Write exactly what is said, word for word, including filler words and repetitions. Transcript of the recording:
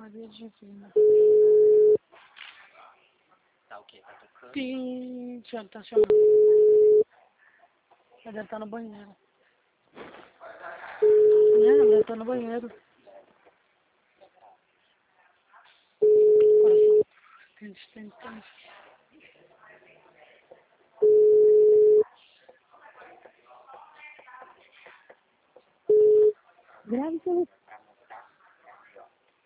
Maria Divina. Tá o quê? Tá tocando? Sim, Thiago tá chamando. Ele deve estar no banheiro. Né? Ele deve estar no banheiro. Coração. Tente, tente, tente. Grave seu